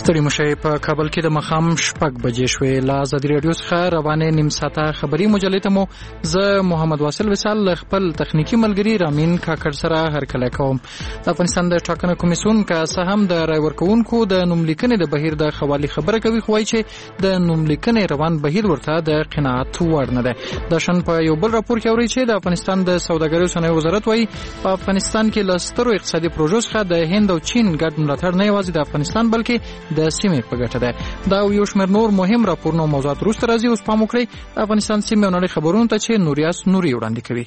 ستړي مشي په کابل کې د مخام شپږ بجې شوې. لا ازادي رادیو څخه روانه نیم ساعته خبري مجلې ته مو زه محمد واصل وصال خپل تخنیکی ملګری رامین کاکړ سره هرکله کوم. د افغانستان د ټاکنو کمیسیون که څه هم د رای ورکوونکو د نوملیکنې د بهیر د خوالي خبره کوي، خو وايي چې د نوملیکنې روان بهیر ورته د قناعت وړ نه ده. د شن په یو بل راپور کې اوري چې د افغانستان د سوداګرۍ او صنایع وزارت وايي په افغانستان کې له سترو اقتصادي پروژو څخه د هند او چین ګډ ملاتړ نه یوازې د افغانستان بلکې د سیمې په ګټه ده. دا یو شمېر نور مهم راپورونه او موضوعات وروسته راځي. اوس پام وکړئ افغانستان سیمې او نړۍ خبرونو ته چې نوریاس نوري وړاندې کوي.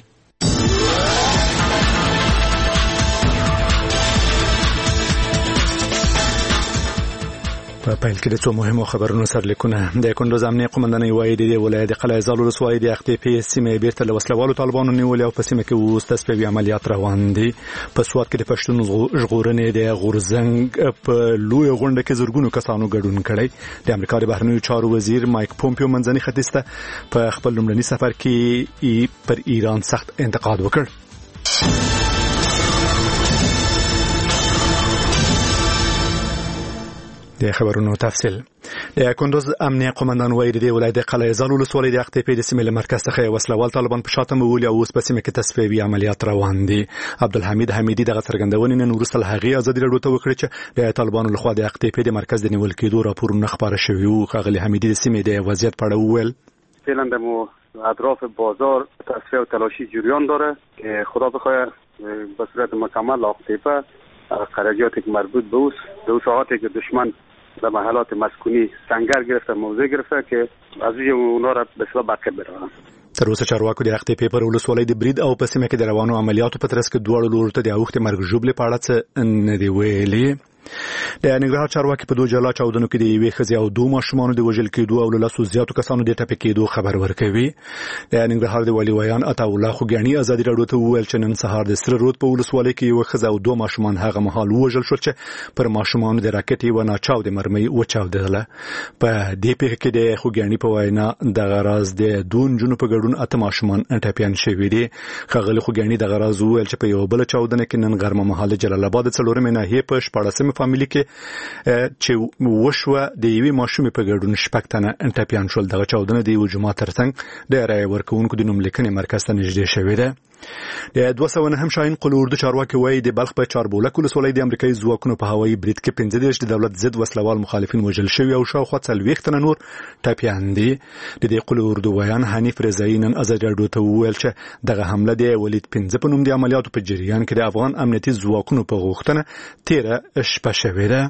په پیل کې د څو مهمو خبرونو سرلیکونه. د کندوز امنیه قومندانۍ وایي د ولایت قلعه زال ولسوالۍ د اختیپي سیمې بیرته له وسلوالو طالبانو نیولې او په سیمه کې اوس تصفیوي عملیات روان دي. په سوات کې د پښتون ژغورنې د غورزنګ په لوی غونډه کې زرګونو کسانو ګډون کړی. د امریکا د بهرنیو چارو وزیر مایک پومپیو منځني ختیځ ته په خپل لومړني سفر کې پر ایران سخت انتقاد وکړ. د خبرونو تفصیل. د کندوز امنیه قومندان وایي د ولایت قلعه زال ولسوالۍ د اختیپي د سیمې له مرکز څخه وسلوال طالبان په شاته مولي او اوس په سیمه کې تصفیوي عملیات روان دي. عبدالحمید حمیدي دغه څرګندونې نن وروسته له هغې ازادي راډیو ته وکړه چې د طالبانو لخوا د اختیپي د مرکز د نیول کېدو راپورونه خپاره شوي وو. ښاغلي حمیدي د سیمې د وضعیت په اړه وویل فعلا در اطراف بازار تصفیه و تلاشی جریان داره که خدا بخواه به صورت مکمل اختیپه خرجاتی که مربوط به دو ساعاتی که دشمن در محلات مسکونی سنگر گرفته موضع گرفته که از روی اونا را به اصطلاح بقیه برن. تر اوسه چارواکو د اختیپي پر ولسوالۍ د برید او په سیمه کې د روانو عملیاتو په ترڅ کې دواړو لورو ته د اوښتې مرګ ژوبلې په اړه څه نه دی ویلي. د ننګرهار چارواکي په دوه جلا چاودنو کې د یوې ښځې او دوه ماشومانو د وژل کېدو او له لسو زیاتو کسانو د ټپي کېدو خبر ورکوي. د ننګرهار د والي ویان عطاالله خوګیاڼي ازادي راډیو ته وویل چې نن سهار د سره رود په ولسوالۍ کې یوه ښځه او دوه ماشومان هغه مهال وژل شول چې پر ماشومانو د راکټ یوه ناچاودې مرمۍ وچاودله. په دې پیښه کې د خوګیاڼي په وینا دغه راز د دوه نجونو په ګډون اته ماشومان ټپیان شوي دي. ښاغلي خوګیاڼي دغه راز وویل چې په یوه بله چاودنه کې نن غرمه مهال د جلال آباد څلورمې ناحیې په 14مې فامیلي کې چې وشوه د یوې ماشومې په ګډون شپږ تنه ټپیان شول. دغه چاودنه د یوه جومات ترڅنګ د رایې ورکوونکو د نوملیکنې مرکز ته نږدې شوې ده. د 209 شاهین قل اردو چارواکي وایي د بلخ په چاربولک ولسوالۍ د امریکایي ځواکونو په هوایي برید کې 15 د دولت ضد وسلوال مخالفین وژل شوي او شاوخوا 40 تنه نور ټپیان دي. د دې قل اردو ویان حنیف رضایي نن ازادي راډیو ته وویل چې دغه حمله د ولید 15 په نوم د عملیاتو په جریان کې د افغان امنیتي ځواکونو په غوښتنه 13 شپه شوې ده.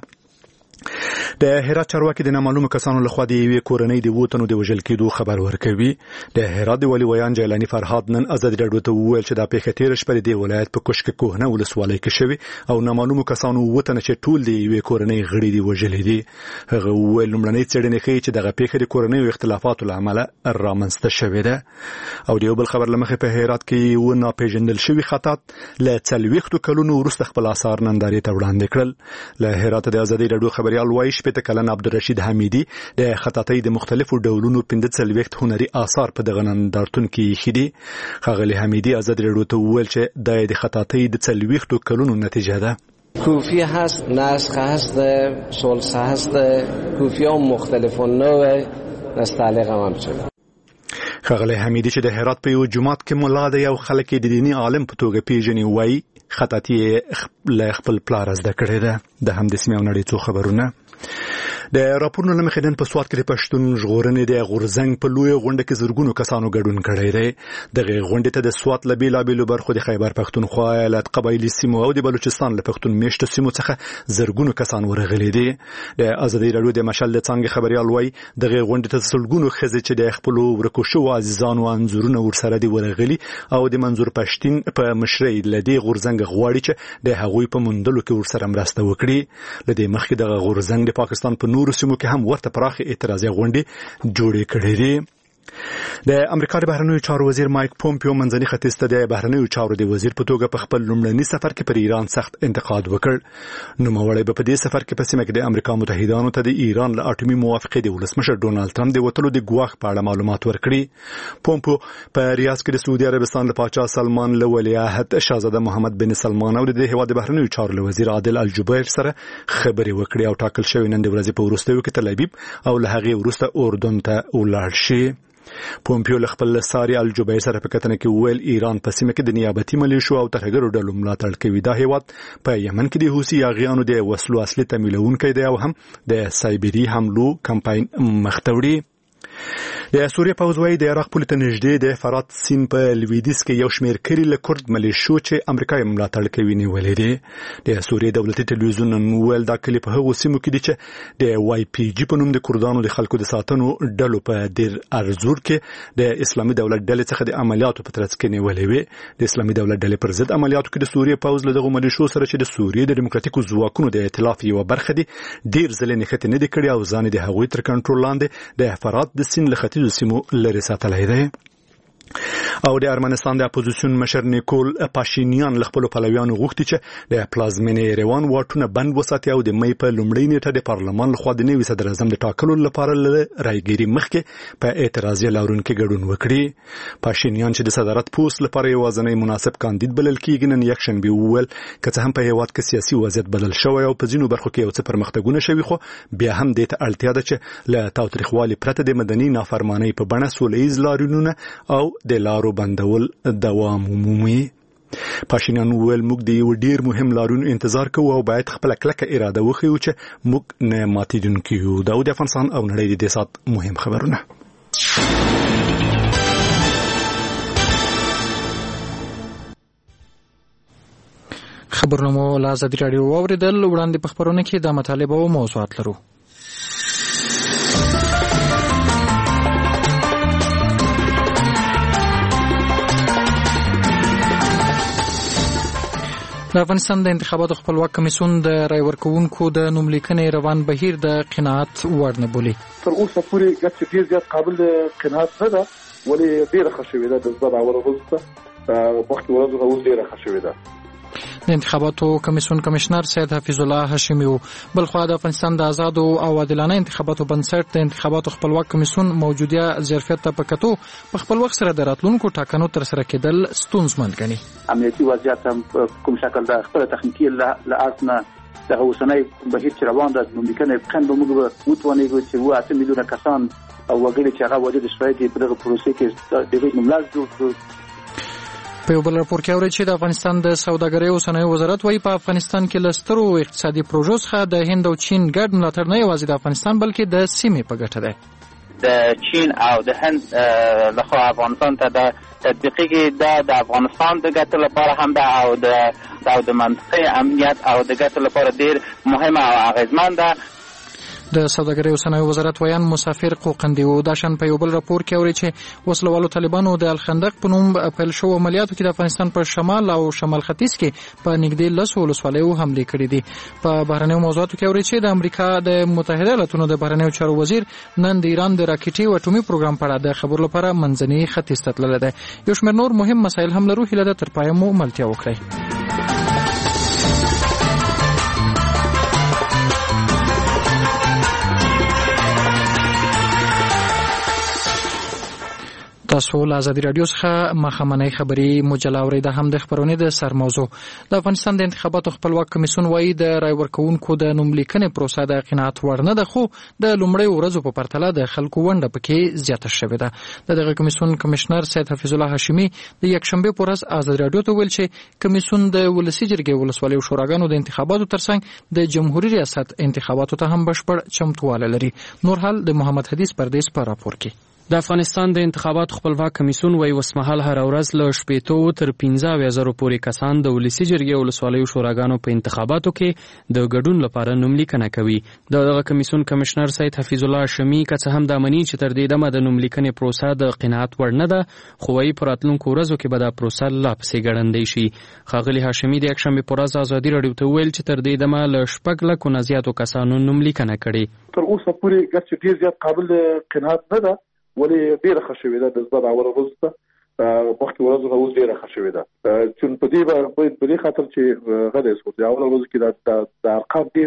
د هرات چارواکي د نامعلومو کسانو لخوا د یوې کورنۍ د 2 تنو د وژل کېدو خبر ورکوي. د هرات د والي ویان جیلاني فرهاد نن ازادي راډیو ته وویل چې دا پیښه تېره شپه د ولایت په کوشک کوهنه ولسوالۍ کې شوې او نامعلومو کسانو 2 تنه چې ټول د یوې کورنۍ غړي دي وژلي دي. هغه وویل لومړنۍ څېړنې ښیي چې دغه پیښه د کورنیو اختلافاتو له امله رامنځته شوې ده. او د یو بل خبر له مخې په هرات کې یو ناپېژندل شوي خطاط له 40 کلونو وروسته خپل آثار نندارې ته وړاندې کړل. له هرات د ازادي راډیو خبريال وایي شپږ کلن عبدالرشید حمیدي د خطاطۍ د مختلفو ډولونو 45 هنري آثار په دغه نندارتون کې ایښي دي. ښاغلي حمیدي ازادي راډیو ته وویل چې د خطاطۍ د 40 کلونو نتیجه ده. کوفی هست، نسخ هست، سلسه هست، کوفی ها مختلف و نوع نستعلیق هم همچنان. ښاغلی حمیدي چې د هرات په یو جومات کې ملا دی او خلک یې د دیني عالم په توګه پیژني وایي خطاطي له خپل پلار زده کړې ده. د همدې سیمې او نړۍ څو خبرونه. د راپورونو له مخې نن په سوات کې د پښتون ژغورنې د غورزنګ په لوی غونډه کې زرګونو کسانو ګډون کړی دی. دغه غونډې ته د سوات له بېلابېلو برخو د خیبر پښتونخوا ایالت قبایلي سیمو او د بلوچستان له پښتون میشتو سیمو څخه زرګونو کسان ورغلي دي. د ازادي راډیو د مشال د څانګې خبريال وایي دغه غونډې ته سلګونو ښځې چې د خپل ورکو شوو عزیزانو انځورونه ورسره دي ورغلي او د منظور پښتين په مشرۍ لدی غورزنګ غواړي چې د هغوی په موندلو کې ورسره مرسته وکړي. لدی مخکې دغه غورزنګ د پاکستان په نورو سیمو کې هم ورته پراخه اعتراضي غونډې جوړې کړې دي. د امریکا د بهرنیو چارو وزیر مایک پومپیو منځني ختیځ ته د بهرنیو چارو د وزیر په توګه په خپل لومړني سفر کې پر ایران سخت انتقاد وکړ. نوموړی په دې سفر کې په سیمه کې د امریکا متحدانو ته د ایران له اټومي موافقې د ولسمشر ډونالد ټرمپ د وټلو د ګواښ په اړه معلومات ورکړي. پومپیو په ریاض کې د سعودي عربستان له پاچا سلمان له ولیعهد شاهزاده محمد بن سلمان او د هیواد د بهرنیو چارو له وزیر عادل الجبیر سره خبرې وکړي او ټاکل شوی نن د ورځې په وروستیو کې تل ابیب او له هغې وروسته اردن ته ولاړ شي. پومپیو له خپل ساري الجبیر سره په کتنه کې ویل ایران په سیمه کې د نیابتي ملیشو او ترهګرو ډلو ملاتړ کوي. دا هیواد په یمن کې د حوثي یاغیانو د وسلو اصلي تمویلونکی دی او هم د سایبری حملو کمپاین مخ ته وړي. د سوریه پوځ وايي د عراق پولې ته نږدې د فرات سیند په لویدیځ کې یو شمېر کړي له کورد ملیشو چې امریکا یې ملاتړ کوي نیولې دي. د سوریه دولتي ټلویزیون نن ویل دا کلی په هغو سیمو کې دي چې د واي پی جی په نوم د کردانو د خلکو د ساتنو ډلو په دیر ارزور کې د اسلامي دولت ډلې څخه د عملیاتو په ترڅ کې نیولې وي. د اسلامي دولت ډلې پر ضد عملیاتو کې د سوریه پوځ له دغو ملیشو سره چې د سوریه د دیموکراتیکو ځواکونو د ائتلاف یو برخه دي ډیر ځلې نښتې نه دي کړې او ځان د هغوی تر کنټرول لاندې د فرات د سیند له ختیځو سیمو لري ساتلای دی. او د ارمنستان د اپوزیسیون مشر نیکول پاشینیان له خپل پلویانو غوښتي چې د پلازمینې ایروان واټونه بند وساتي او د مې په لومړۍ نیټه د پارلمان لخوا د نوي صدر اعظم د ټاکلو لپاره رایګيري مخکې په اعتراضي لارونکو ګډون وکړي. پاشینیان چې د صدارت پوست لپاره یوازینی مناسب کاندید بلل کېږي نن یکشنبه وویل که څه هم په هیواد کې سیاسي وضعیت بدل شوی او په ځینو برخو کې یو څه پرمختګونه شوي خو بیا هم دې ته اړتیا ده چې له تاوتریخوالي پرته د مدني نافرمانی په بڼه سولهییز لارونونه او د لارو بندول دوام ومومي. پاشینیان وویل موږ د یو ډیر مهم لارون انتظار کوو او باید خپل کلکه اراده وښیو چې موږ نه ماتیدونکي یو. دا د افغانستان او نړۍ د سات مهم خبرونه. خبرونه مو له ازادي راډیو واوریدل. وړاندې په خبرونه کې د مطالبه او موضوعات لرو. د افغانستان د انتخاباتو خپلواک کمیسیون د رای ورکوونکو د نوملیکنې روان بهیر د قناعت وړ نه بولي. تر اوسه پورې ګټه ډیر زیات قابل قناعت نه ده ولې ډیره ښه شوې ده. د زړه اول وروسته وخت ورځ اوس ډیره ښه شوې ده. د انتخاباتو کمیسیون کمشنر سید حفیظ الله هاشمی بلخوا د افغانستان د آزادو او عادلانه انتخاباتو بنسټ د انتخاباتو خپلواک کمیسیون موجودیه ظرفیت ته پکتو په خپل وخت سره د راتلونکو ټاکنو تر سره کېدل ستونزمن ګڼي. امنیتي وضعیت هم کوم شکل د خپل تخنیکی لحاظ نه د اوسنۍ بهیر چې روان ده نوملیکنې په خنډ موږ وتوانېږو چې 8 میلیونه کسان او وګړي چې هغه وجه د شرایطو په دغه پروسې کې د دې نوملړ جوړ کړو. په یو بل راپور کې اوري چې د افغانستان د سوداګرۍ او صنایع وزارت وايي په افغانستان کې لسترو اقتصادي پروژو څخه د هند او چین ګډ ملاتړ نه یوازې د افغانستان بلکې د سیمې په ګټه ده. د چین او د هند لخوا افغانستان ته د تطبیقي د افغانستان د ګټو لپاره هم ده او د منطقې امنیت او د ګټو لپاره ډیر مهمه او اغیزمن ده. د سوداګرۍ او صنایع وزارت ویان مسافر قوقندي و داشن په یو بل راپور کې اوري چې وسلوالو طالبانو د الخندق په نوم پیل شو عملیاتو کې د افغانستان په شمال او شمال ختیځ کې په نږدې 10 ولسوالیو حمله کړې دي. په بهرنیو موضوعاتو کې اوري چې د امریکا د متحده ایالاتونو د بهرنیو چارو وزیر نن د ایران د راکټي او اټومي پروګرام په اړه د خبرو لپاره منځني ختیځ ته تللی دی. یو شمېر نور مهم مسایل هم لرو هیله ده تر پایه مو ملتیا وکړئ. تاسو له ازادي راډیو څخه مخامنۍ خبري مجله اوریده هم د خبرونې د سر موضوع. د افغانستان د انتخاباتو خپلواک کمیسیون وايي د رای ورکوونکو د نوملیکنې پروسه د قناعت وړ نه ده خو د لومړۍ ورځو په پرتله د خلکو ونډه پکې زیاته شوې ده. دغه کمیسیون کمشنر سید حفیظ الله هاشمی د یکشنبه په ورځ ازادي راډیو ته ویل چې کمیسیون د ولسی جرګې ولسوالۍ او شوراګانو د انتخاباتو ترڅنګ د جمهوریت ریاست انتخاباتو ته هم بشپړ چمتواله لري. نور حال د محمد حدیث پردیس په راپور کې. د افغانستان د انتخاباتو خپلواک کمیسیون وايي وسمحل هر ورځ له 15 تر 15000 پورې کسان د ولسی جرګې ولسوالیو شوراګانو په انتخاباتو کې د ګډون لپاره نوملیکنه کوي. دغه کمیسیون کمشنر سید حفیظ الله هاشمی که هم د منی چې تر دې دمه د نوملیکنې پروسه د قناعت وړ نه ده خو وايي پر راتلونکو ورځو کې به دا پروسه لا پسې ګړندۍ شي. ښاغلي هاشمی د یکشنبه په ورځ ازادي راډیو ته ویل چې تر دې دمه له 6 لکو نه زیاتو کسانو نوملیکنه کړې. تر اوسه پورې ګټه ډیر زیات قابل قناعت نه ده ولې ډیره ښه شوې ده د زړه باور وروسته مخکې ورځ اوس ډیره ښه شوې ده چې په دې خاطر چې غږ اسو د اول ورځ کې د ارقام ډیر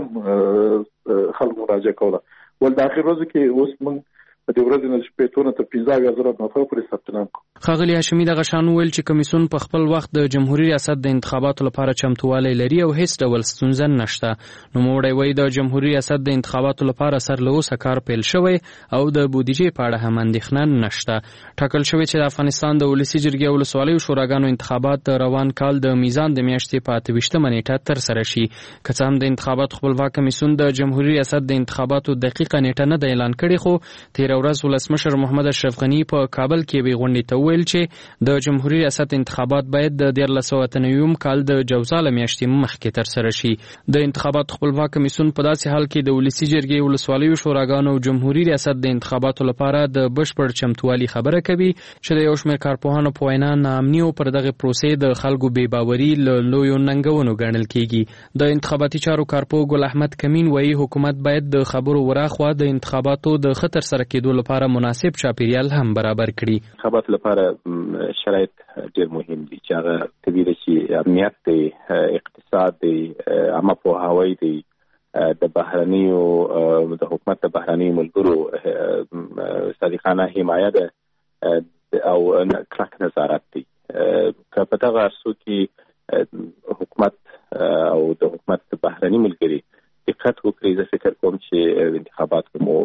کم خلک مراجعه کوله ول د اخر ورځ کې اوس موږ د ورځې نه شپږ تر 15,000 نفر پورې ثبت نام کړ. ښاغلي هاشمي دغه شان ویل چې کمیسیون په خپل وخت د جمهوریت ریاست د انتخاباتو لپاره چمتووالی لري او هیڅ ډول ستونزه نشته. نوموړی وایي د جمهوریت ریاست د انتخاباتو لپاره سر له اوسه کار پیل شوی او د بودیجې په اړه هم اندېښنه نشته. ټاکل شوی چې د افغانستان د ولسي جرګې او ولسوالیو شوراګانو انتخابات د روان کال د میزان د میاشتې په 28مه نیټه ترسره شي. که څه هم د انتخاباتو خپلواک کمیسیون د جمهوریت ریاست د انتخاباتو دقیقه نیټه نه د اعلان کړې خو تیر ورځ ولسمشر محمد اشرف غنی په کابل کې وی غونډې ته ویل چې د جمهوریت ریاست انتخابات باید د 1998 کال د جوزا میاشتې مخکې ترسره شي. د انتخاباتو خپلواک کمیسیون په داسې حال کې د ولسي جرګې ولسوالیو شوراګانو او جمهوریت ریاست د انتخاباتو لپاره د بشپړ چمتووالي خبره کوي چې د یو شمېر کارپوهانو په وینا ناامني او پر دغه پروسې د خلکو بې باوري له لویو ننګونو ګڼل کېږي. د انتخاباتي چارو کارپوه ګل احمد کمین وایي حکومت باید د خبرو وراخوا د انتخاباتو د خطر سره کېدو لپاره مناسب چاپیریال هم برابر کړي. انتخابات لپاره شرایط ډېر مهم دي چې هغه طبیعي ده چې امنیت دی، اقتصاد دی، عامه پوهاوی دی، د بهرنیو د حکومت د بهرنیو ملګرو صادقانه حمایه ده او کلک نظارت دی. که په دغه ارسو کې حکومت او د حکومت د بهرني ملګري دقت وکړي، زه فکر کوم چې انتخابات مو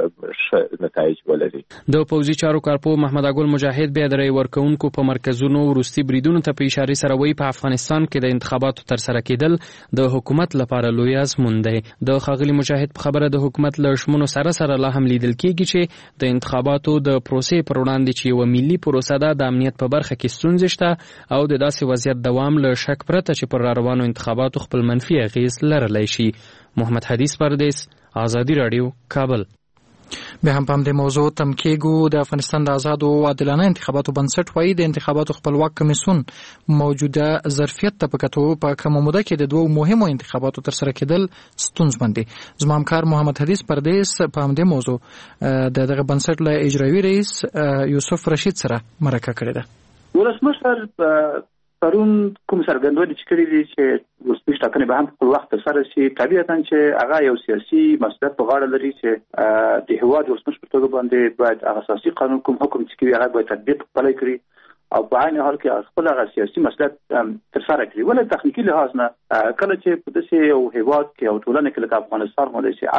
ښه نتایج ولري. د پوځي چارو کارپوه محمد اګل مجاهد بیا د رای ورکوونکو په مرکزونو وروستي بریدونو ته په اشاره سره وایي په افغانستان کې د انتخاباتو ترسره کېدل د حکومت لپاره لوی ازمون دی. د ښاغلي مجاهد په خبره د حکومت له شمنو سره لا هم لیدل کېږي چې د انتخاباتو د پروسې پر وړاندې چې یوه ملي پروسه ده د امنیت په برخه کې ستونزې شته او د داسې وضعیت دوام له شک پرته چې پر راروانو انتخاباتو خپل منفي اغیز لرلی شي. محمد حدیث پردیس، آزادی رادیو، کابل. به هم په همدې موضوع تم کېږو. د افغانستان د آزادو عادلانه انتخاباتو بنسټ وایي د انتخاباتو خپلواک کمیسیون موجوده ظرفیت ته په کتو په کومه موده کې د دوو مهمو انتخاباتو ترسره کېدل ستونزمن دي. زما همکار محمد حدیث پردیس په همدې موضوع د دغه بنسټ له اجرایي رئیس یوسف رشید سره مرکه کړې ده. ولسمشر پرون کوم څرګندونې چې کړې دي چې ولسمشر ټاکنې به هم په وخت ترسره شي، طبیعتاً چې هغه یو سیاسي مسؤلیت په غاړه لري چې د هیواد ولسمشر په توګه باندې باید هغه اساسي قانون کوم حکم چې کوي هغه باید تطبیق پلی کړي او په عین حال کې خپل هغه سیاسي مسؤلیت ترسره کړي. ولې تخنیکي لحاظ نه کله چې په داسې یو هیواد کې او ټولنه کې لکه افغانستان باندې چې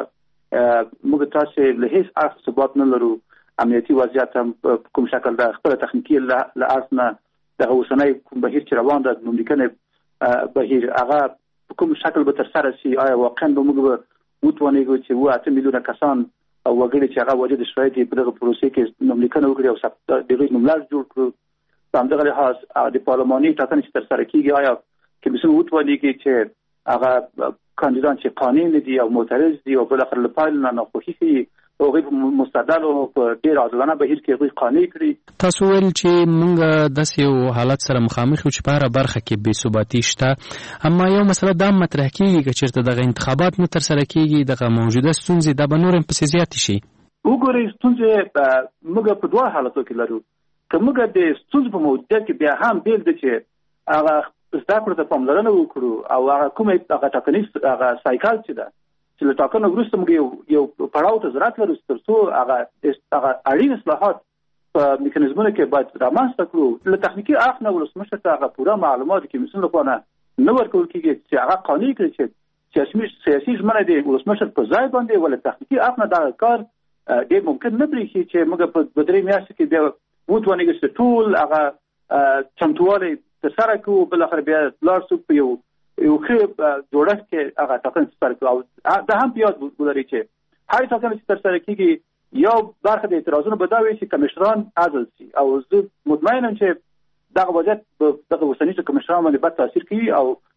هلته موږ تاسې له هیڅ اړخ ثبات نه لرو، امنیتي وضعیت هم کوم شکل د خپل تخنیکي لحاظ نه د اوسنۍ کوم بهیر چې روان ده د ممکنه بهیر هغه کوم شکل به ترسره شي، آیا واقعا به موږ وتوانیږو چې 8 میلیونه کسان او وګړي چې هغه وجه د شرایط په دغه پروسې کې نوملیکنه وکړي او دغه نوملړ جوړ کړو. په همدغه لحاظ د پارلماني ټاکنې چې ترسره کېږي آیا کمیسیون وتوانیږي چې هغه کاندیدان چې قانوني دي او معترض دي او بل اخر لپاره نه ناخوښي کوي هغه مستدل او په ډیر عادلانه بهیر کې هغه قانوني کړی. تاسو ویل چې موږ د یو حالت سره مخامخ یو چې په هر برخه کې بې ثباتي شته، اما یو مسله دا مطرح کېږي چې چېرته دغه انتخابات نه ترسره کېږي دغه موجوده ستونزې دا به نور هم پسې زیاتې شي. وګورئ ستونزې موږ په دوه حالتو کې لرو. که موږ د ستونزو په موجودیت کې بیا هم بیل ده چې هغه زده کړو ته پاملرنه وکړو او هغه کومه هغه ټاکنیز هغه سایکل چې ده چې له ټاکنو وروسته موږ یو پړاو ته ضرورت لرو ترڅو هغه اړین اصلاحات په میکانیزمونو کې باید رامنځته کړو. له تخنیکي اړخ نه ولسمشر ته هغه پوره معلومات کمیسیون لخوا نه ورکول کېږي چې هغه قانوني کړي چې سیاسي ژمنه دی ولسمشر په ځای باندې ولې تخنیکي اړخ نه دا کار ډېر ممکن نه برېښي چې موږ په 3 میاشتې کې بیا وتوانیږو چې ټول هغه چمتووالی ترسره کړو، بل اخر بیا لاړ شو په یو ښه جوړښت کې هغه ټاکنې ترسره کړو. او دا هم په یاد ولرئ چې هر ټاکنه چې ترسره کېږي یو برخه د اعتراضونو به دا وي چې کمیشنران عزل شي او زه مطمئن یم چې دغه وضعیت دغه اوسني کمیشنران باندې بد تاثیر کوي او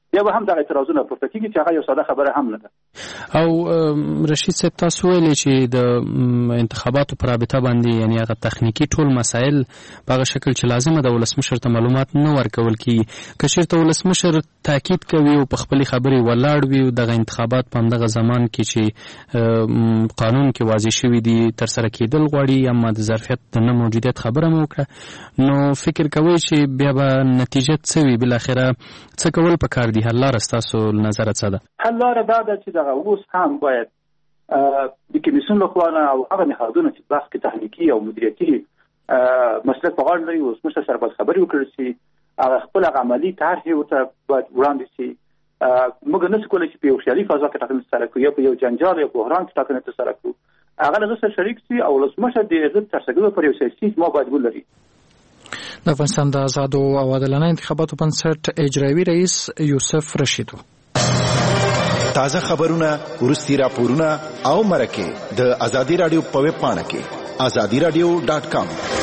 بیا به هم دغه اعتراضونه پورته کیږي چې هغه یو ساده خبره هم نه ده. او رشید صاحب تاسو ویلي چې د انتخاباتو پر رابطه باندې یعنی هغه تخنیکی ټول مسایل په هغه شکل چې لازمه ده ولسمشر ته معلومات نه ورکول کیږي. که چېرته ولسمشر تاکید کوي او په خپلې خبرې ولاړ وي او دغه انتخابات په همدغه زمان کې چې قانون کې واضح شوي دي ترسره کېدل غواړي اما د ظرفیت د نه موجودیت خبره مو وکړه، نو فکر کوئ چې بیا به نتیجه څه وي؟ بالاخره څه کول پکار دي؟ حل لاره ستاسو نظر څه ده؟ حل لاره دا ده چې دغه اوس هم باید د کمیسیون لخوا او هغه نهادونه چې بحث کې تخنیکي او مدیریتي مسلک په غاړه لري ولسمشر سره باید خبرې وکړي چې هغه خپل عملي طرحې ورته باید وړاندې شي. موږ نشو کولی چې په یو خیالي فضا کې ټاکنې ترسره کړو یا په یو جنجال یا بحران کې ټاکنې ترسره کړو. هغه له سره شریک شي او ولسمشر د هغه ترسره پر یو سیاسي ما باید ولري. د افغانستان د آزادو او عادلانه انتخاباتو بنسټ اجرایي رئیس یوسف رشید. تازه خبرونه، ورستي راپورونه او مرکه د ازادي رادیو په ویب پاڼه کې azadiradio.com.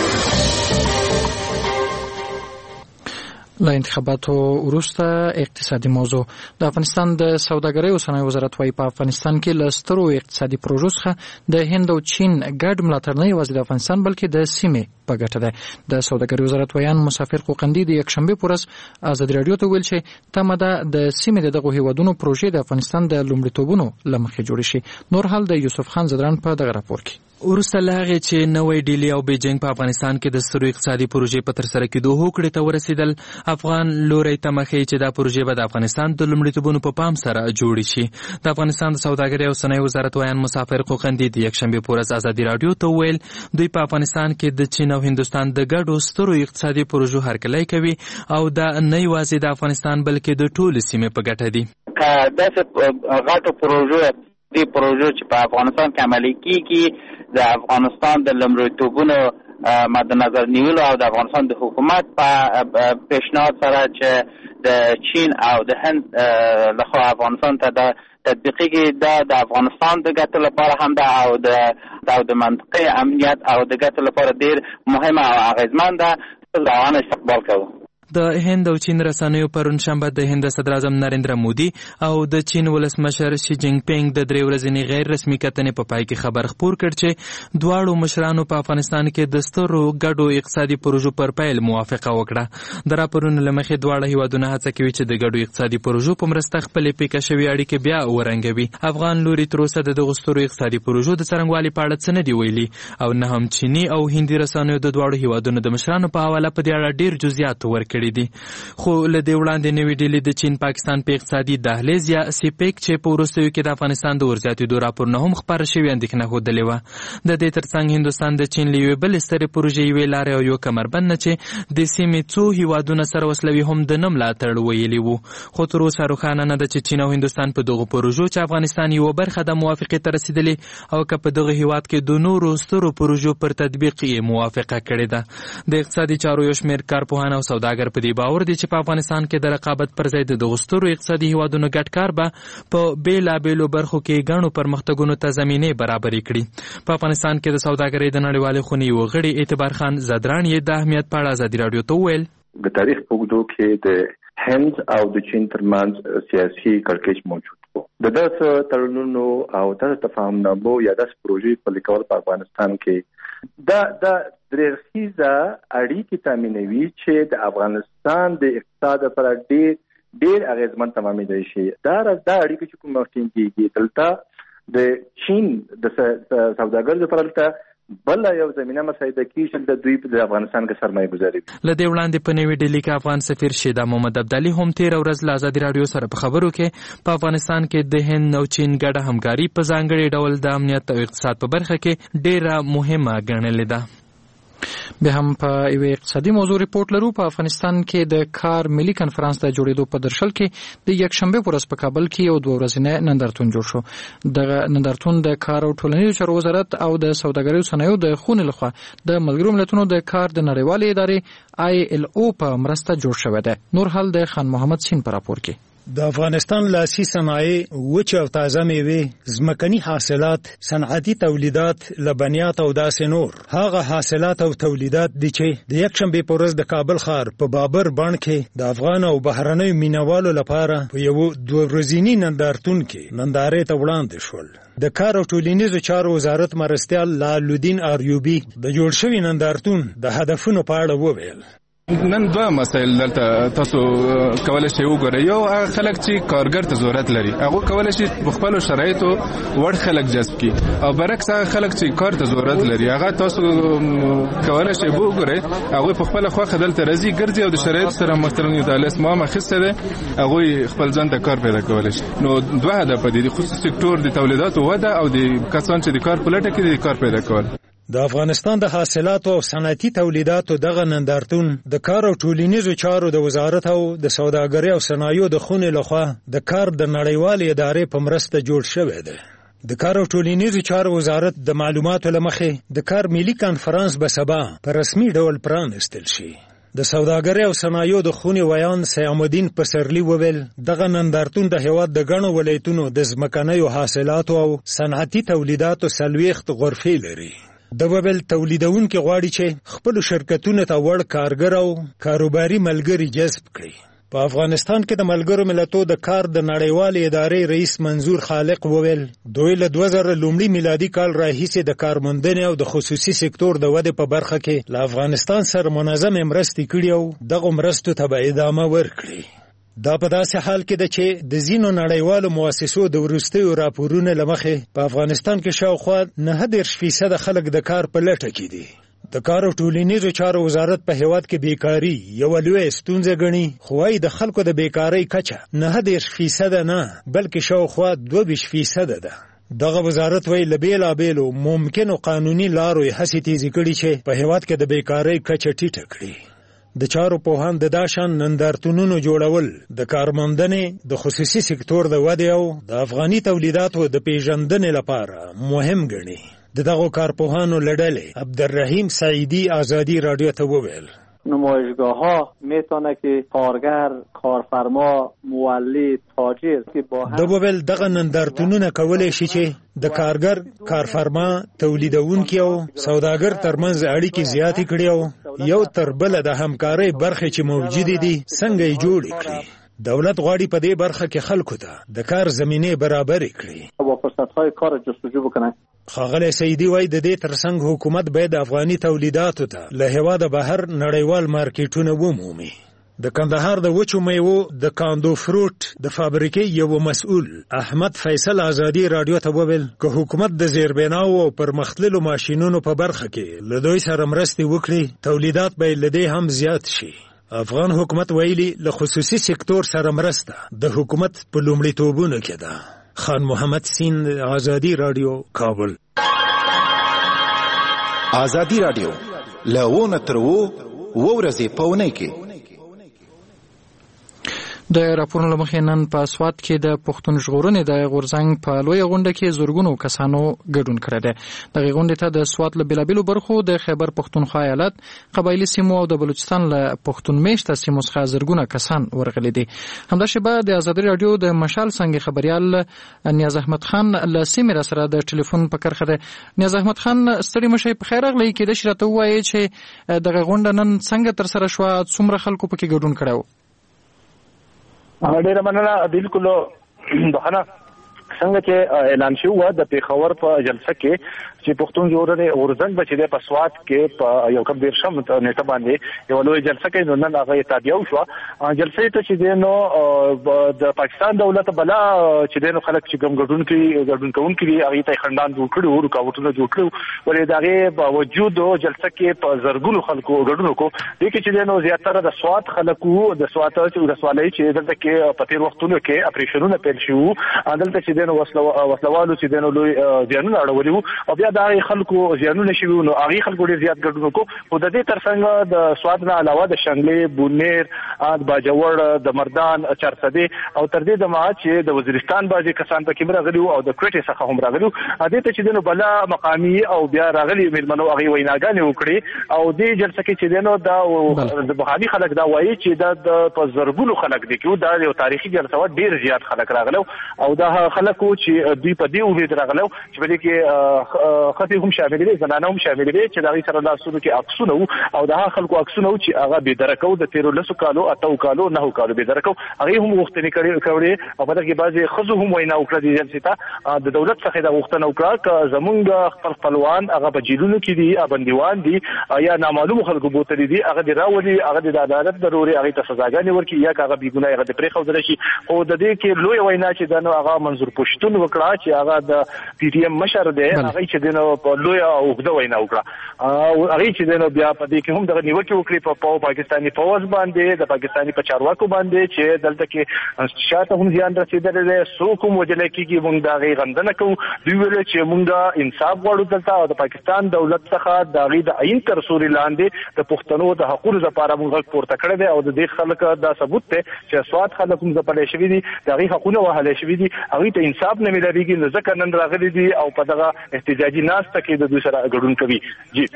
له انتخاباتو وروسته اقتصادي موضوع. د افغانستان د سوداګرۍ او صنایع وزارت وايي په افغانستان کې له سترو اقتصادي پروژو څخه د هند او چین ګډ ملاتړ نه یوازې د افغانستان بلکې د سیمې په ګټه ده. د سوداګرۍ وزارت ویان مسافر قوقندي د یکشنبه په ورځ ازادي رادیو ته ویل چې تمه ده د سیمې دغه هیوادونو پروژې د افغانستان د لومړیتوبونو لمخې جوړ شي. نور حال د یوسف خان زدران په دغه راپور کې. وروسته له هغې چې نوی ډیلي او بیجینګ په افغانستان کې د سترو اقتصادي پروژې په ترسره کېدو هوکړې ته ورسېدل، افغان لوری تمه ښیي چې دا پروژې به د افغانستان د لومړیتوبونو په پام سره جوړې شي. د افغانستان د سوداګرۍ او صنایع وزارت ویان مسافر قوقندي د یکشنبې په ورځ ازادي رادیو ته وویل دوی په افغانستان کې د چین او هندوستان د ګډو سترو اقتصادي پروژو هرکلی کوي او دا نه یوازې د افغانستان بلکې د ټولې سیمې په ګټه دي. داسې غټو پروژو چې په افغانستان کې عملي کیږي د افغانستان د لومړیتوبونو مد نظر نیولو او د افغانستان د حکومت په پیشنهاد سره چې د چین او د هند لخوا افغانستان ته د تطبیقي د افغانستان د ګټو لپاره هم ده او د منطقې امنیت او د ګټو لپاره ډیر مهمه او اغیزمن ده. ځوان استقبال کوو. د هند او چین رسنیو پرون شنبه د هند صدر اعظم نریندرا مودي او د چین ولسمشر شي جینګ پینګ د 3 ورځې غیر رسمي کتنې په پای کې خبر خپور کړ چې دواړو مشرانو په افغانستان کې د سترو ګډو اقتصادي پروژو پر پیل موافقه وکړه. د راپورونو له مخې دواړه هیوادونه هڅه کوي چې د ګډو اقتصادي پروژو په مرسته خپلې پیکه شوې اړیکې بیا ورنګوي. افغان لوري تر اوسه د دغو سترو اقتصادي پروژو د څرنګوالي په اړه څه نه دی ویلي او نه هم چینی او هندي رسنیو د دواړو هیوادونو د مشرانو په حواله په دې اړه ډیر جزئیات ورکړي دي. خو له دې وړاندې نوې ډیلي د چین پاکستان په اقتصادي دهلیز یا سیپیک چې په وروستیو کې د افغانستان د ورزیاتېدو راپورونه هم خپاره شوي اندېښنه ښودلې وه. د دې ترڅنګ هندوستان د چین له یوې بلې سترې پروژې یوې لارې او یو کمربند نه چې د سیمې څو هیوادونه سره وسلوي هم د نه ملاتړ ویلي وو. خو تر اوسه روښانه نه ده چې چین او هندوستان په دغو پروژو چې افغانستان یوه برخه د موافقې ته رسېدلې او که په دغه هیواد کې د نورو سترو پروژو پر تطبیق یې موافقه کړې ده. د اقتصادي چارو یو شمېر کارپوهان او سوداګر په دې باور دي چې په افغانستان کې د رقابت پر ځای د دغو سترو اقتصادي هیوادونو ګډ کار به په بېلابېلو برخو کې ګڼو پرمختګونو ته زمینې برابرې کړي. په افغانستان کې د سوداګرۍ د نړیوالې خونې یو غړي اعتبار خان زدران یې د اهمیت په اړه ازادي رادیو ته وویل. د تاریخ په اوږدو کې د هند او د چین ترمنځ سیاسي کړکېچ موجود و. د داسې تړونونو او داسې تفاهمنامو یا داسې پروژې پلي کول په افغانستان کې د درېغیزه اړیکې تامینوي چې د افغانستان د اقتصاد لپاره ډېر اغېزمن تمامېدای شي. دا اړیکې چې کوم وخت کېږي دلته د چین د سوداګرو لپاره دلته بل یو زمینه مساعده کیږي د دوی په افغانستان کې سرمایه گذاري. له دې وړاندې په نوې ډیلي کې افغان سفیر شیدا محمد ابدالي هم تیر ورځ له ازادي رادیو سره په خبرو کې په افغانستان کې د هند او چین ګډه همکاري په ځانګړي ډول د امنیت او اقتصاد په برخه کې ډیره مهمه ګڼلې ده. به هم په یوه اقتصادي موضوع ریپورت لرو. په افغانستان کې د کار ملي کنفرانس د جوړېدو په درشل کې د یکشنبه په ورځ په کابل کې یو 2 ورځنی نندارتون جوړ شو. دغه نندارتون د کار او ټولنیزو چارو وزارت او د سوداګرۍ او صنایعو د خونې لخوا د ملګرو ملتونو د کار د نړیوالې ادارې ILO په مرسته جوړ شوی دی. نور حال د خان محمد سین په راپور کې. د افغانستان لاسي صنایع، وچ او تازه میوې، ځمکني حاصلات، صنعتي تولیدات، لبنیات او داسې نور هغه حاصلات او تولیدات دي چې د یکشنبې په ورځ د کابل ښار په بابر بڼ کې د افغان او بهرنیو مینوالو لپاره په یو 2 ورځني نندارتون کې نندارې ته وړاندې شول. د کار او ټولنیزو چارو وزارت مرستیال لالودین آریوبی د جوړ شوي نندارتون د هدفونو په اړه وویل. نن دوه مسایل دلته تاسو کولای شئ وګورئ. یو هغه خلک چې کارګر ته ضرورت لري، هغه کولای شي په خپل شرایطو وړ خلک جذب کړي، او برعکس هغه خلک چې کار ته ضرورت لري هغه تاسو کولای شئ وګورئ هغه په خپل خوخه دلته راځي ګرځي او د شرایط سره مختلف د اسماء مخسته ده، هغه خپل ځان ته کار پیدا کولای شي. نو دوه هدف دي، خصوصي سکتور د تولیداتو وده او د کسان چې د کار په لټه کې دي کار پیدا کول. د افغانستان د حاصلاتو او صنعتي تولیداتو دغه نندارتون د کار او ټولنیزو چارو د وزارت او د سوداګرۍ او صنایعو د خونې لخوا د کار د نړیوالې ادارې په مرسته جوړ شوی دی. د کار او ټولنیزو چارو وزارت د معلوماتو له مخې د کار ملي کانفرنس به سبا په رسمي ډول پرانستل شي. د سوداګرۍ او صنایعو د خونې ویان سیام الدین پسرلی وویل دغه نندارتون د هیواد د ګڼو ولایتونو د ځمکنیو حاصلاتو او صنعتي تولیداتو 40 غرفې لري. د وبل تولیدونکو غواړي چې خپل شرکتونو ته وړ کارګر او کاروباري ملګری جذب کړي. په افغانستان کې د ملګرو ملتونو د کار د نړیوالې ادارې رئیس منظور خالق وویل دوی له 2000 لومړي میلادي کال راهیسې د کارموندنې او د خصوصي سکتور د ودې په برخه کې له افغانستان سره منظم مرستې کړي او دغه مرستو ته به ادامه ورکړي. دا په داسې حال کې ده چې د ځینو نړیوالو مؤسسو د وروستیو راپورونو له مخې په افغانستان کې شاوخوا 9% خلک د کار په لټه کې دي. د کار او ټولنیزو چارو وزارت په هیواد کې بیکاری یو لوی ستونزه ګڼي، خو وايي د خلکو د بیکاری کچه 9% نه بلکې شاوخوا 22% ده. دغه وزارت وایي له بیلابیلو ممکنو قانوني لارو یې هڅې تیزې کړي چې په هیواد کې د بیکاری کچه ټیټه کړي. د چارو پوهان د داشان نندارتونونو جوړول د کارموندنې د خصوصي سکتور د ودې او د افغاني تولیداتو د پیژندنې لپاره مهم ګڼي. دغه کارپوهانو لړلې عبدالرحیم سعیدی آزادی رادیو ته وویل نمایشگاه‌ها میتونه که کارگر، کارفرما، مولد، تاجر که با هم دوبل دغه نندارتونونه کولای شي چې د کارګر، کارفرما، تولیدونکو او سوداګر ترمنځ اړیکې زیاتې کړي او یو تر بل د همکارۍ برخې چې موجودې دي څنګه یې جوړ کړي. دولت غواړي په دې برخه کې خلکو ته د کار زمینه برابر کړي او فرصت‌های کار جستجو بکنه. ښاغلی سعیدي وایي د دې ترڅنګ حکومت باید افغاني تولیداتو ته له هېواده بهر نړیوال مارکیټونه ومومي. د کندهار د وچو میوو د کاندو فروټ د فابریکې یو مسؤل احمد فیصل آزادی رادیو ته وویل که حکومت د زیربناو او پرمختللو ماشینونو په برخه کې له دوی سره مرستې وکړي تولیدات به له دې هم زیات شي. افغان حکومت ویلي له خصوصي سکتور سره مرسته د حکومت په لومړیتوبونو کې ده. خان محمد سین آزادی رادیو کابل. آزادی رادیو لونه تر وو ورځې په اونۍ کې د راپورونو له مخې نن په سوات کې د پښتون ژغورنې د غورځنګ په لویه غونډه کې زرګونو کسانو ګډون کړی دی. دغې غونډې ته د سوات له بېلابېلو برخو د خیبر پښتونخوا ایالت، قبایلي سیمو او د بلوچستان له پښتون میشته سیمو څخه زرګونه کسان ورغلي دي. همدا شیبه د ازادي راډیو د مشال څنګه خبریال نیاز احمد خان له سیمې را سره د ټلیفون په کرښه دی. نیاز احمد خان ستړي مه شئ، په خیر راغلی. کېدای شي راته ووایې چې دغه غونډه نن څنګه ترسره شوه، څومره خلکو پکې ګډون کړی و؟ ډیره مننه. بالکل بهانه څنګه چې اعلان شو د پیښور په جلسه کې چې پښتون ژغورنې غورځنګ به چې د پسوات کې په یو کم دیرشم نیټه باندې یو لوی جلسه کې نن هغه تابع شو. جلسه ته چې دینو د پاکستان دولت بلا چې دینو خلک چې ګډون کوونکي هغه ته خندان جوړ کړو او رکاوټونه جوړ کړو، ولې دغه باوجود جلسه کې په زرګونو خلکو ګډون وکړو. د کې چې دینو زیاتره د سوات خلکو د سوات چې د سوالۍ چې دلته کې په تیر وختونو کې اپریشنونه پیل شو، دلته چې دینو وسلوالو چې دینو لوی ځانونه اړولي وو او بیا دا خلکو ځانونه شي نو هغه خلکو ډیر زیات ګډون کو او د دې ترڅنګ د سواد نه علاوه د شنګلې بونیر باجوړ د مردان چرسدي او تر دې د ما چې د وزیرستان باندې کسان پکې راغلي او د کوټې څخه هم راغلي دې ته چې دینو بلا مقامی او بیا راغلي ملمنو هغه ویناګانې وکړي او دې جلسه کې چې دینو دا د بهادي خلک دا وایي چې د پزرګونو خلک دي چې دا یو تاریخي جلسه و ډیر زیات خلک راغلو او دا خلکو چې دوی په دې امید راغلو چې په دې کې خطي هم شامل دي زنانه هم شامل دي چې دا غي سره لاسونو کې عکسونه او دا خلکو عکسونه چې هغه به درکو د 13 کالو اتو کالو نه کالو به درکو هغه هم وختنی کړي او په دغه کې بعضي خزو هم وینا وکړه د جلسې ته د دولت څخه دا وختنه وکړه زمونږ خپلوان هغه په جیلونو کې دي بنديوان دي یا نامعلوم خلکو بوتل دي هغه د راولي هغه د عدالت ضروري هغه ته سزاګانې ورکړي یا هغه بي ګناه هغه د پرې خو درشي او د دې کې لوی وینا چې دنو هغه منظور پښتون وکړه چې هغه د پی ټی ایم مشر دی هغه چې دنو په لوی او وګړه وینا وکړه او هغه چې دنو بیا په دې کې هم د نیوکه وکړي په پاکستاني فوج باندې د پاکستاني په چارواکو باندې چې دلته کې شاته هم ځان رسیدل دي سو کوم وجل کېږي موږ دا غي غندنه کوو دوی ویل چې موږ انصاف غواړو دلته او د پاکستان دولت څخه د غي د عین تر سوري لاندې د پښتنو د حقوقو لپاره موږ پورته کړی دی او د دې خلک دا ثبوت دی چې سواد خلک هم ځپلې شوی دي د غي حقوقو وهلې شوی دي هغه ته انصاف نه ملایږي نو ځکه نن راغلي دي او په دغه احتجاجي ناسته کې د دوی سره ګډون کوي جی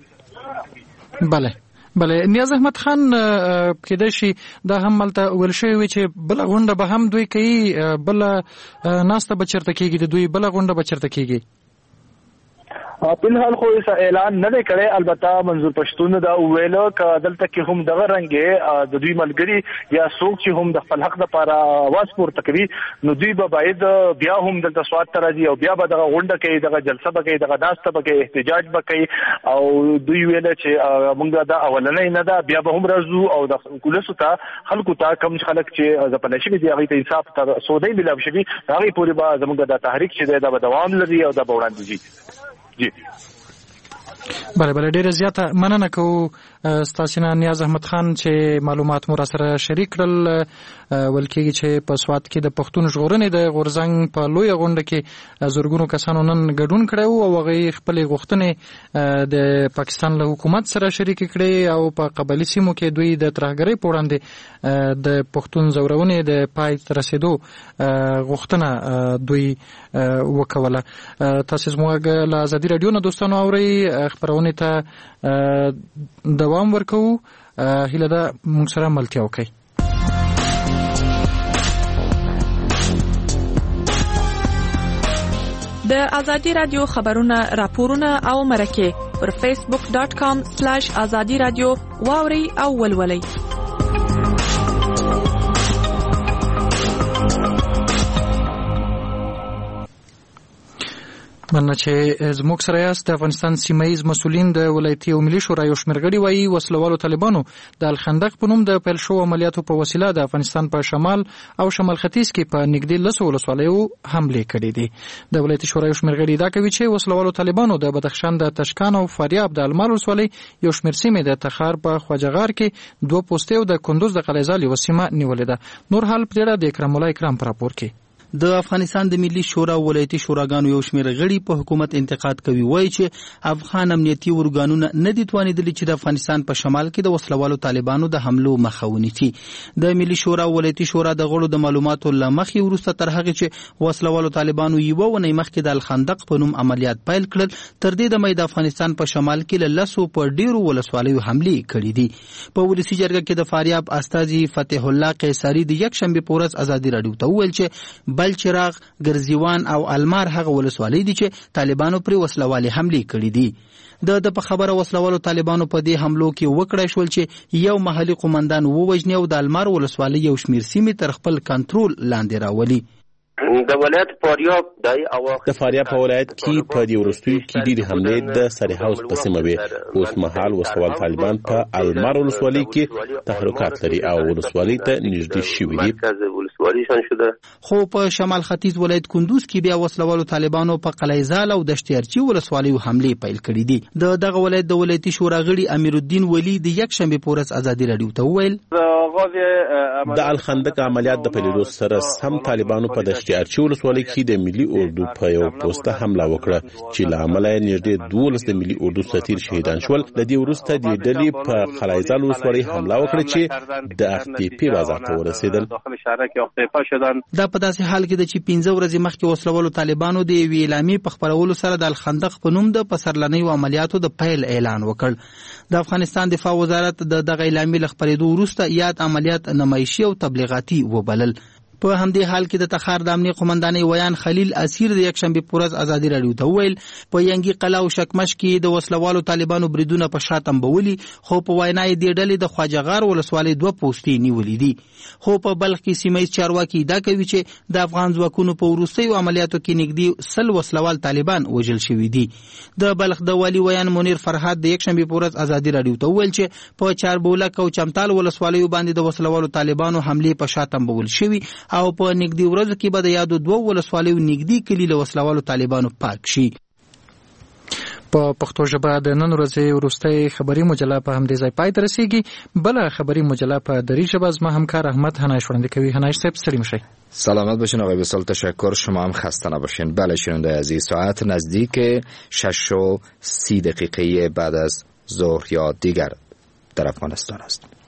بله نیاز احمد خان کېدای شي دا هم ملته ویل شوی چې بل غونډه به هم دوی کوي بل ناسته به چرته کېږي د دوی بل غونډه به چرته کېږي په حال خو اعلان نه کړي البته منظور پښتون دا ویلو ک دلته کې هم دغه رنګه د دوی ملګری یا څوک چې هم د خپل حق لپاره आवाज پورته کوي نو دوی به باید بیا هم دلته سواد تر راځي او بیا به دغه غونډه کوي دغه جلسه به کوي دغه داسته به کوي احتجاج به کوي او دوی ویل چې موږ دا اولنې نه دا بیا به هم راځو او د کولسو ته خلکو ته کم خلک چې ځپل شي دي هغه ته انصاف تر سودای ملاب شي هغه پوری به زموږ د تحریک چې دا به دوام لري او دا به وړاندې شي جی بله ډیره زیاته مننه کوو ستاسو نه نیاز احمد خان چې معلومات مو را سره شریک کړل ولکه چې په سواد کې د پښتون ژغورنې د غورزنګ په لوی غونډه کې زورګونو کسانو نن ګډون کړو او هغه خپل غوښتنې د پاکستان له حکومت سره شریک کړي او په قبلي سیمو کې دوی د ترهګرۍ په وړاندې د پښتون زورونې د پای تر رسیدو غوښتنه دوی وکوله تاسو زموږ له ازادي رادیو نه دوستانو اوري خبرونه ته دوام ورکو هله دا موږ سره ملتیا وکي د ازادي رادیو خبرونه راپورونه او مرکه پر facebook.com/azadi radio واوري او ولولي مننه چې زموږ سره یاست. د افغانستان سیمایي مسؤلین د ولایتي او ملي شورا یو شمېرغړي وایي وسلوالو طالبانو د الخندق په نوم د پیل شو عملیاتو په وسیله د افغانستان په شمال او شمال ختیځ کې په نږدې 10 ولسوالیو حمله کړې دي. د ولایتي شورا یو شمېرغړي دا کوي چې وسلوالو طالبانو د بدخشان د تشکان او فاریاب د المال ولسوالۍ یو شمېر سیمې د تخار په خواجهغار کې 2 پوسټې او د کندوز د قلعه‌زال یو سیمه نیولې ده. نور حال پرېړه د اکرام الله اکرام پر راپور کې د افغانستان د ملي شورا ولایتي شوراګانو یو شمېر غړي په حکومت انتقاد کوي وایي چې افغان امنیتي ورګانونه نه دي توانیدلي چې د افغانستان په شمال کې د وسلوالو طالبانو د حملو مخه ونیسي. د ملي شورا ولایتي شورا د غړو د معلوماتو لمخې وروسته تر هغه چې وسلوالو طالبانو یو ونې مخکې د الخندق په نوم عملیات پیل کړل تر دې د مې د افغانستان په شمال کې له 10 په ډیرو ولسوالیو حمله کړې دي. په ولسی جرګه کې د فاریاب استاذي فتح الله قیصری د یک شنبه په ورځ ازادي رادیو ته ویل چې بلچراغ ګرزیوان او المار هغه ولسوالۍ دي چې طالبانو پر وسلوالي حمله کړې دي. د په خبره وسلوالو طالبانو په دې حملو کې وکړای شول چې یو محلي قومندان ووجنی او د المار ولسوالۍ یو شمیر سیمې تر خپل کنټرول لاندې راولي. د ولایت فاریاب د فاریاب په ولایت کې په دې وروستیو کې ډېری حملې د سری هاوس په سیمه وي. اوس مهال وسوال طالبان په المار ولسوالۍ کې تحرکات لري او ولسوالۍ ته نږدې شوي دي. خو په شمال ختیځ ولایت کندوز کې بیا وسلوالو طالبانو په قلعه‌زال او دشتیارچی ولسوالیو حمله پیل کړې دي. دغه ولایت د ولایتي شورا غړي امیر الدین ولی د یک شنبه په ورځ ازادي رادیو ته وویل د الخندق عملیات د پیلېدو سره سم طالبانو په دشت ارچي ولسوالۍ کې د ملي اردو په یو پوسټه حمله وکړه چې له امله یې نږدې 12 د ملي اردو سفیر شهیدان شول. د دې وروسته د ډلې په خلایزال ولسوالۍ حمله وکړه چې د اختیپي بازار ته ورسېدل. دا په داسې حال کې د چې 15 ورځې مخکې وسلوالو طالبانو د یوې اعلامیې په خپرولو سره د الخندق په نوم د پسرلنیو عملیاتو د پیل اعلان وکړ. د افغانستان دفاع وزارت د دغه اعلامیې له خپرېدو وروسته یاد عملیات نمایشي او تبلیغاتي وبلل. په همدې حال کې د تخار د امنیه قومندانۍ ویان خلیل اسیر د یکشنبه په ورځ ازادي راډیو ته وویل په ینګي قلا او شکمش کې د وسلوالو طالبانو بریدونه په شاتم بولي، خو په وینا یې د ډلې د خواجهغار ولسوالۍ 2 پوسټې نیولې دي. خو په بلخ کې سیمایي چارواکي دا کوي چې د افغان ځواکونو په وروستیو عملیاتو کې نږدې 100 وسلوال طالبان وژل شوي دي. د بلخ د والی ویان منیر فرهاد د یکشنبه په ورځ ازادي راډیو ته وویل چې په چاربولک او چمتال ولسوالیو باندې د وسلوالو طالبانو حمله په شاتم بول شوي او په نږدې ورځو کې به د یادو 2 ولسوالیو نږدې کلی له وسلوالو طالبانو پاک شي. په پښتو ژبه د نن ورځې وروستۍ خبري مجله په همدې ځای پای ته رسیږي. بل خبري مجله په دری ژبه زما همکار احمد هنایش وړاندې کوي. هنایش صاحب سلام شي. سلامت باشین آقای بسیار تشکر. شما هم خسته نباشین. بله شنونده عزیز، ساعت نزدیک 6:30 بعد از ظهر یا دیگر در افغانستان است.